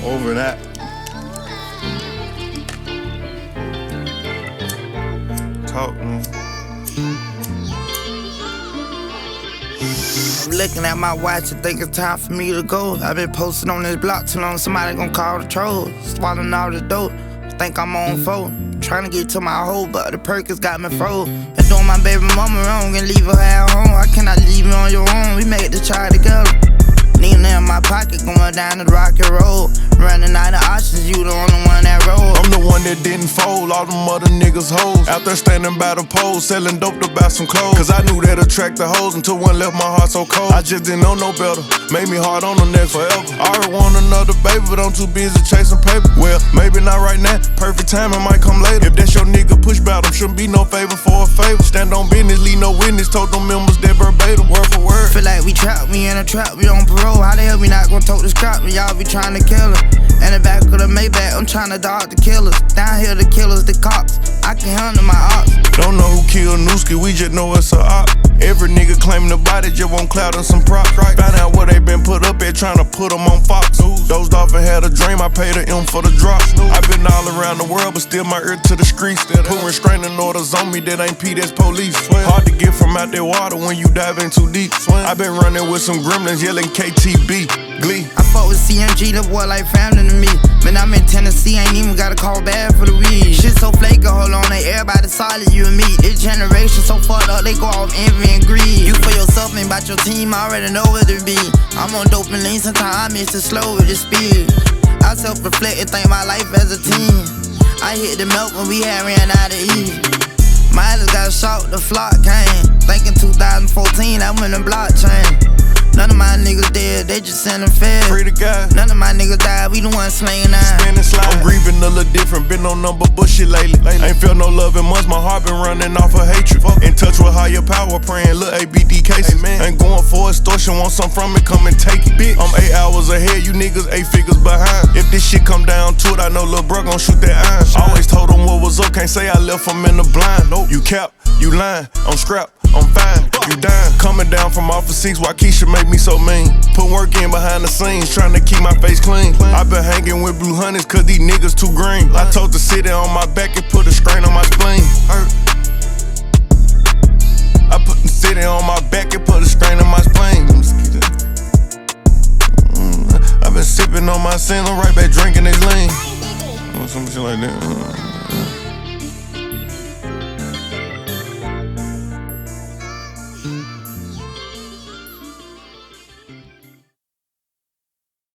Over that. Talk, man. I'm looking at my watch and think it's time for me to go. I've been posting on this block too long, somebody gon' call the trolls. Swallowing all the dope, think I'm on phone. Trying to get to my hole, but the Perkins got me froze. And doing my baby mama wrong and leave her at home. I cannot leave you on your own, we made the child together. Nina in my pocket, going down the rocky road. Running out of options, you the only one that roll. I'm the one that didn't fold, all them other niggas hoes. Out there standing by the pole, selling dope to buy some clothes. Cause I knew that attract the hoes until one left my heart so cold. I just didn't know no better, made me hard on the next forever. I already want another baby, but I'm too busy chasing paper. Well, maybe not right now, perfect timing might come later. If that's your nigga, push bout him, shouldn't be no favor for a favor. Stand on business, leave no witness, told them members that verbatim, word for word. Feel like we trapped, we in a trap, we on parole. How the hell we not gon' tote this crap when y'all be trying to kill her? In the back of the Maybach, I'm trying to dodge the killers. Down here the killers, the cops, I can handle my ops. Don't know who killed Nooski, we just know it's a op. Every nigga claiming the body just want clout and some props. Find out where they been put up at, trying to put them on Fox. Dozed off and had a dream, I paid a M for the drop. I been all around the world, but still my ear to the streets. Put restraining orders on me that ain't P, that's police. Hard to get from out that water when you dive in too deep. I been running with some gremlins yelling KTB, Glee. I fuck with CMG, the boy like family to me. Man, I'm in Tennessee, ain't even gotta call bad for the weed. Shit so flaky, hold on, ain't everybody solid, you and me. This generation so fucked up, they go off envy and greed. You for yourself, ain't about your team, I already know what it be. I'm on dope and lean, sometimes I miss it slow with the speed. I self-reflect and think my life as a team. I hit the milk when we had ran out of E. Miles got shot, the flock came. Thinking 2014, I went in blockchain. None of my niggas dead, they just sending feds. Free the guy. None of my niggas died, we the ones slaying nine. Spinning slide. I'm grieving a little different, been on number bullshit lately. Ain't felt no love in months, my heart been running off of hatred. In touch with higher power, praying little ABD cases. Ain't going for extortion, want some from it, come and take it. Bitch. I'm 8 hours ahead, you niggas 8 figures behind. If this shit come down to it, I know lil' bro gon' shoot that iron. Always told them what was up, can't say I left them in the blind. Nope. You cap, you lying, I'm scrapped, I'm fine, you dying. Coming down from off of 6, why Keisha make me so mean? Put work in behind the scenes, trying to keep my face clean. I been hanging with blue hunters, cause these niggas too green. I told the city on my back and put a strain on my spleen. I put the city on my back and put a strain on my spleen. I been sipping on my sin, I'm right back drinking this lean. Some shit like that.